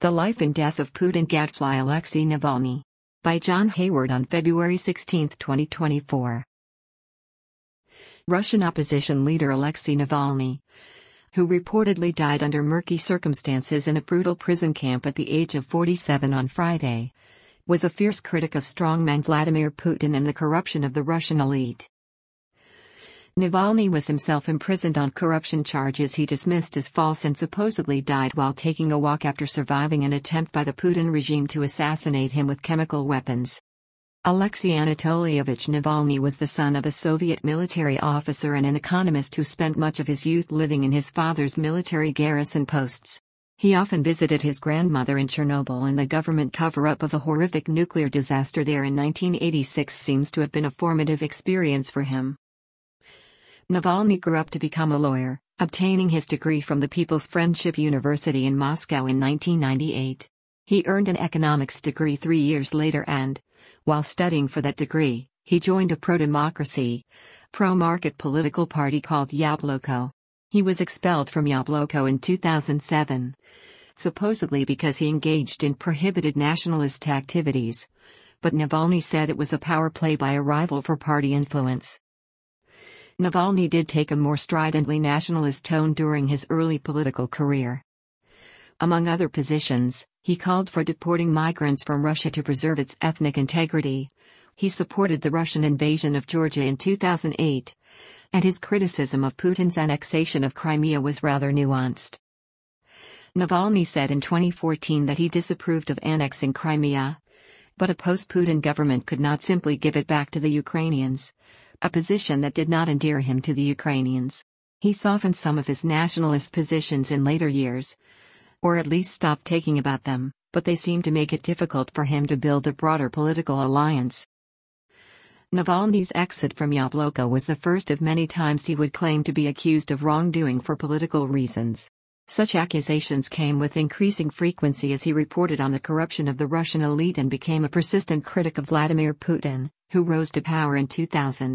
The Life and Death of Putin Gadfly Alexei Navalny. By John Hayward on February 16, 2024. Russian opposition leader Alexei Navalny, who reportedly died under murky circumstances in a brutal prison camp at the age of 47 on Friday, was a fierce critic of strongman Vladimir Putin and the corruption of the Russian elite. Navalny was himself imprisoned on corruption charges he dismissed as false and supposedly died while taking a walk after surviving an attempt by the Putin regime to assassinate him with chemical weapons. Alexei Anatolievich Navalny was the son of a Soviet military officer and an economist who spent much of his youth living in his father's military garrison posts. He often visited his grandmother in Chernobyl, and the government cover-up of the horrific nuclear disaster there in 1986 seems to have been a formative experience for him. Navalny grew up to become a lawyer, obtaining his degree from the People's Friendship University in Moscow in 1998. He earned an economics degree 3 years later and, while studying for that degree, he joined a pro-democracy, pro-market political party called Yabloko. He was expelled from Yabloko in 2007, supposedly because he engaged in prohibited nationalist activities, but Navalny said it was a power play by a rival for party influence. Navalny did take a more stridently nationalist tone during his early political career. Among other positions, he called for deporting migrants from Russia to preserve its ethnic integrity. He supported the Russian invasion of Georgia in 2008, and his criticism of Putin's annexation of Crimea was rather nuanced. Navalny said in 2014 that he disapproved of annexing Crimea, but a post-Putin government could not simply give it back to the Ukrainians, a position that did not endear him to the Ukrainians. He softened some of his nationalist positions in later years, or at least stopped talking about them, but they seemed to make it difficult for him to build a broader political alliance. Navalny's exit from Yabloko was the first of many times he would claim to be accused of wrongdoing for political reasons. Such accusations came with increasing frequency as he reported on the corruption of the Russian elite and became a persistent critic of Vladimir Putin, who rose to power in 2000.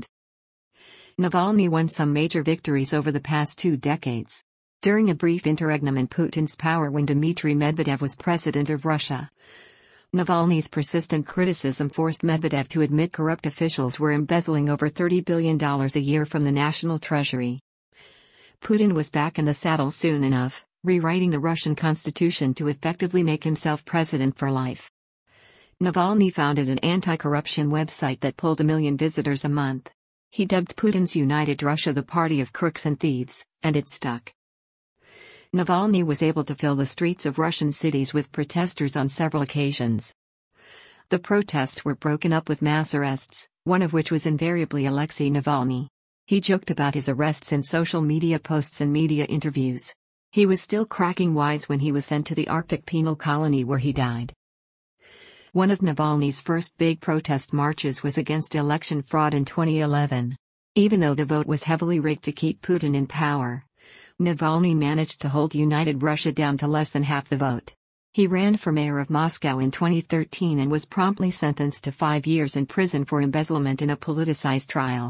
Navalny won some major victories over the past 2 decades. During a brief interregnum in Putin's power when Dmitry Medvedev was president of Russia, Navalny's persistent criticism forced Medvedev to admit corrupt officials were embezzling over $30 billion a year from the national treasury. Putin was back in the saddle soon enough, rewriting the Russian constitution to effectively make himself president for life. Navalny founded an anti-corruption website that pulled 1 million visitors a month. He dubbed Putin's United Russia the party of crooks and thieves, and it stuck. Navalny was able to fill the streets of Russian cities with protesters on several occasions. The protests were broken up with mass arrests, one of which was invariably Alexei Navalny. He joked about his arrests in social media posts and media interviews. He was still cracking wise when he was sent to the Arctic penal colony where he died. One of Navalny's first big protest marches was against election fraud in 2011. Even though the vote was heavily rigged to keep Putin in power, Navalny managed to hold United Russia down to less than half the vote. He ran for mayor of Moscow in 2013 and was promptly sentenced to 5 years in prison for embezzlement in a politicized trial.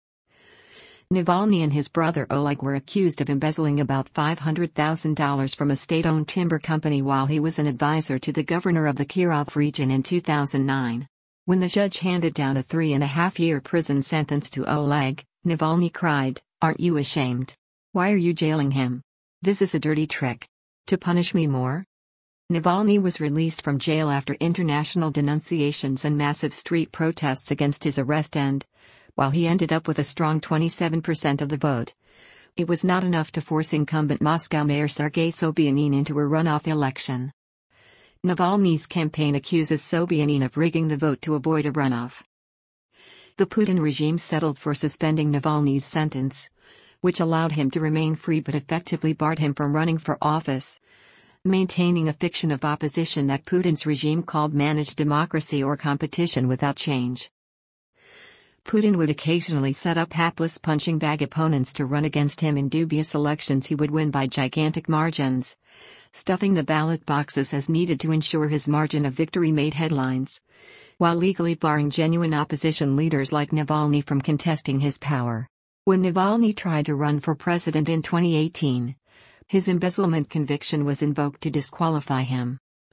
Navalny and his brother Oleg were accused of embezzling about $500,000 from a state-owned timber company while he was an advisor to the governor of the Kirov region in 2009. When the judge handed down a 3.5-year prison sentence to Oleg, Navalny cried, "Aren't you ashamed? Why are you jailing him? This is a dirty trick. To punish me more?" Navalny was released from jail after international denunciations and massive street protests against his arrest and, while he ended up with a strong 27% of the vote, it was not enough to force incumbent Moscow Mayor Sergei Sobyanin into a runoff election. Navalny's campaign accuses Sobyanin of rigging the vote to avoid a runoff. The Putin regime settled for suspending Navalny's sentence, which allowed him to remain free but effectively barred him from running for office, maintaining a fiction of opposition that Putin's regime called managed democracy or competition without change. Putin would occasionally set up hapless punching bag opponents to run against him in dubious elections he would win by gigantic margins. Stuffing the ballot boxes as needed to ensure his margin of victory made headlines, while legally barring genuine opposition leaders like Navalny from contesting his power. When Navalny tried to run for president in 2018, his embezzlement conviction was invoked to disqualify him.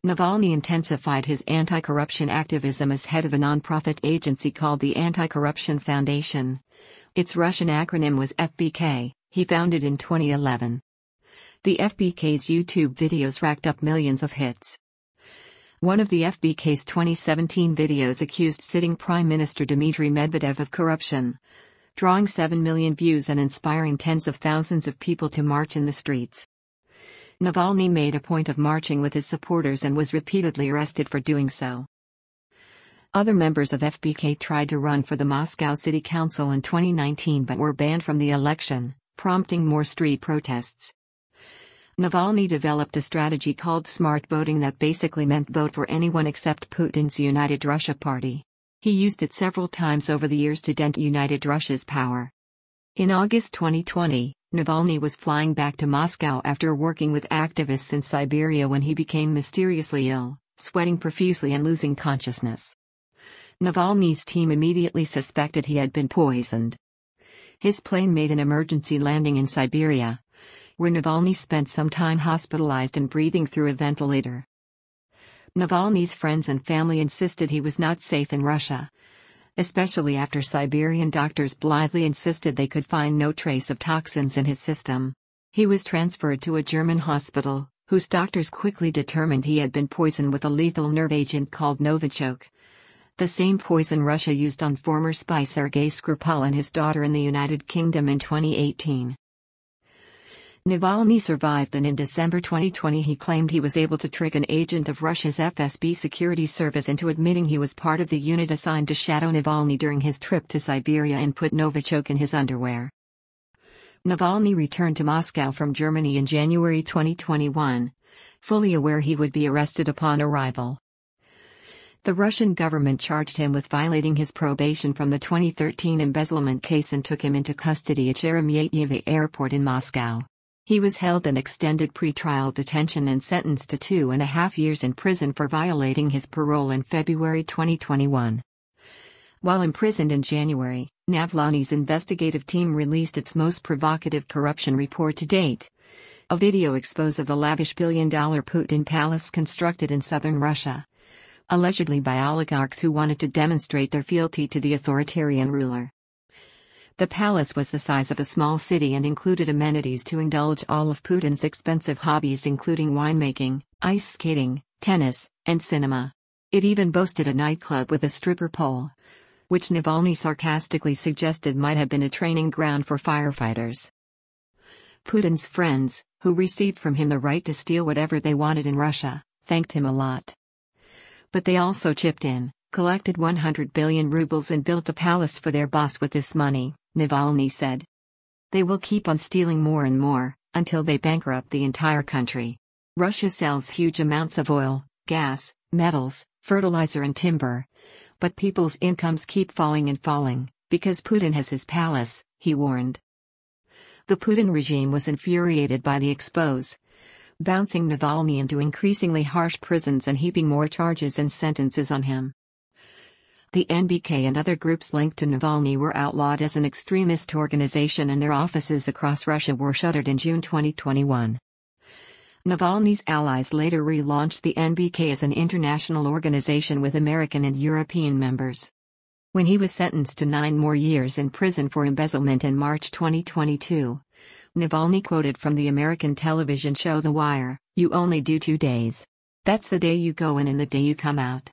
Navalny intensified his anti-corruption activism as head of a non-profit agency called the Anti-Corruption Foundation. Its Russian acronym was FBK, he founded in 2011. The FBK's YouTube videos racked up millions of hits. One of the FBK's 2017 videos accused sitting Prime Minister Dmitry Medvedev of corruption, drawing 7 million views and inspiring tens of thousands of people to march in the streets. Navalny made a point of marching with his supporters and was repeatedly arrested for doing so. Other members of FBK tried to run for the Moscow City Council in 2019 but were banned from the election, prompting more street protests. Navalny developed a strategy called smart voting that basically meant vote for anyone except Putin's United Russia party. He used it several times over the years to dent United Russia's power. In August 2020, Navalny was flying back to Moscow after working with activists in Siberia when he became mysteriously ill, sweating profusely and losing consciousness. Navalny's team immediately suspected he had been poisoned. His plane made an emergency landing in Siberia, where Navalny spent some time hospitalized and breathing through a ventilator. Navalny's friends and family insisted he was not safe in Russia, especially after Siberian doctors blithely insisted they could find no trace of toxins in his system. He was transferred to a German hospital, whose doctors quickly determined he had been poisoned with a lethal nerve agent called Novichok, the same poison Russia used on former spy Sergei Skripal and his daughter in the United Kingdom in 2018. Navalny survived, and in December 2020 he claimed he was able to trick an agent of Russia's FSB security service into admitting he was part of the unit assigned to shadow Navalny during his trip to Siberia and put Novichok in his underwear. Navalny returned to Moscow from Germany in January 2021, fully aware he would be arrested upon arrival. The Russian government charged him with violating his probation from the 2013 embezzlement case and took him into custody at Sheremetyevo Airport in Moscow. He was held in extended pre-trial detention and sentenced to 2.5 years in prison for violating his parole in February 2021. While imprisoned in January, Navalny's investigative team released its most provocative corruption report to date, a video expose of the lavish billion-dollar Putin Palace constructed in southern Russia, allegedly by oligarchs who wanted to demonstrate their fealty to the authoritarian ruler. The palace was the size of a small city and included amenities to indulge all of Putin's expensive hobbies, including winemaking, ice skating, tennis, and cinema. It even boasted a nightclub with a stripper pole, which Navalny sarcastically suggested might have been a training ground for firefighters. Putin's friends, who received from him the right to steal whatever they wanted in Russia, thanked him a lot. But they also chipped in, collected 100 billion rubles and built a palace for their boss with this money, Navalny said. They will keep on stealing more and more, until they bankrupt the entire country. Russia sells huge amounts of oil, gas, metals, fertilizer and timber. But people's incomes keep falling and falling, because Putin has his palace, he warned. The Putin regime was infuriated by the expose, bouncing Navalny into increasingly harsh prisons and heaping more charges and sentences on him. The NBK and other groups linked to Navalny were outlawed as an extremist organization, and their offices across Russia were shuttered in June 2021. Navalny's allies later relaunched the NBK as an international organization with American and European members. When he was sentenced to 9 more years in prison for embezzlement in March 2022, Navalny quoted from the American television show The Wire, "You only do 2 days. That's the day you go in and the day you come out.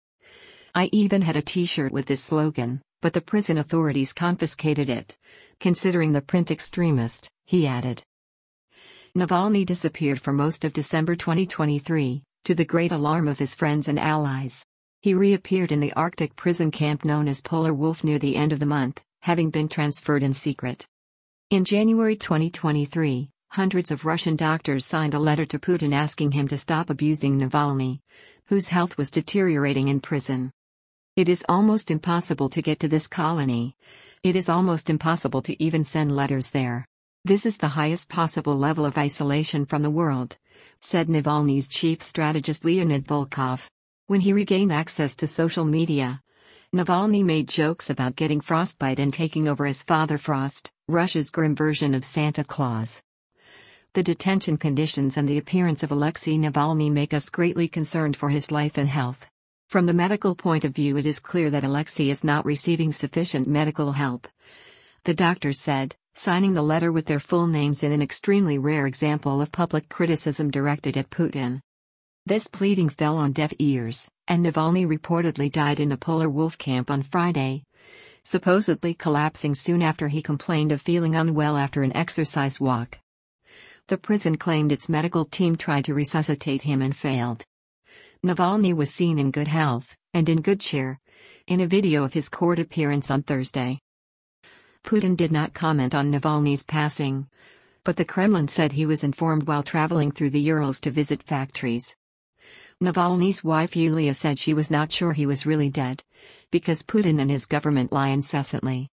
I even had a t-shirt with this slogan, but the prison authorities confiscated it, considering the print extremist," he added. Navalny disappeared for most of December 2023, to the great alarm of his friends and allies. He reappeared in the Arctic prison camp known as Polar Wolf near the end of the month, having been transferred in secret. In January 2023, hundreds of Russian doctors signed a letter to Putin asking him to stop abusing Navalny, whose health was deteriorating in prison. It is almost impossible to get to this colony. It is almost impossible to even send letters there. This is the highest possible level of isolation from the world, said Navalny's chief strategist Leonid Volkov. When he regained access to social media, Navalny made jokes about getting frostbite and taking over as Father Frost, Russia's grim version of Santa Claus. The detention conditions and the appearance of Alexei Navalny make us greatly concerned for his life and health. From the medical point of view, it is clear that Alexei is not receiving sufficient medical help, the doctors said, signing the letter with their full names in an extremely rare example of public criticism directed at Putin. This pleading fell on deaf ears, and Navalny reportedly died in the Polar Wolf camp on Friday, supposedly collapsing soon after he complained of feeling unwell after an exercise walk. The prison claimed its medical team tried to resuscitate him and failed. Navalny was seen in good health, and in good cheer, in a video of his court appearance on Thursday. Putin did not comment on Navalny's passing, but the Kremlin said he was informed while traveling through the Urals to visit factories. Navalny's wife Yulia said she was not sure he was really dead, because Putin and his government lie incessantly.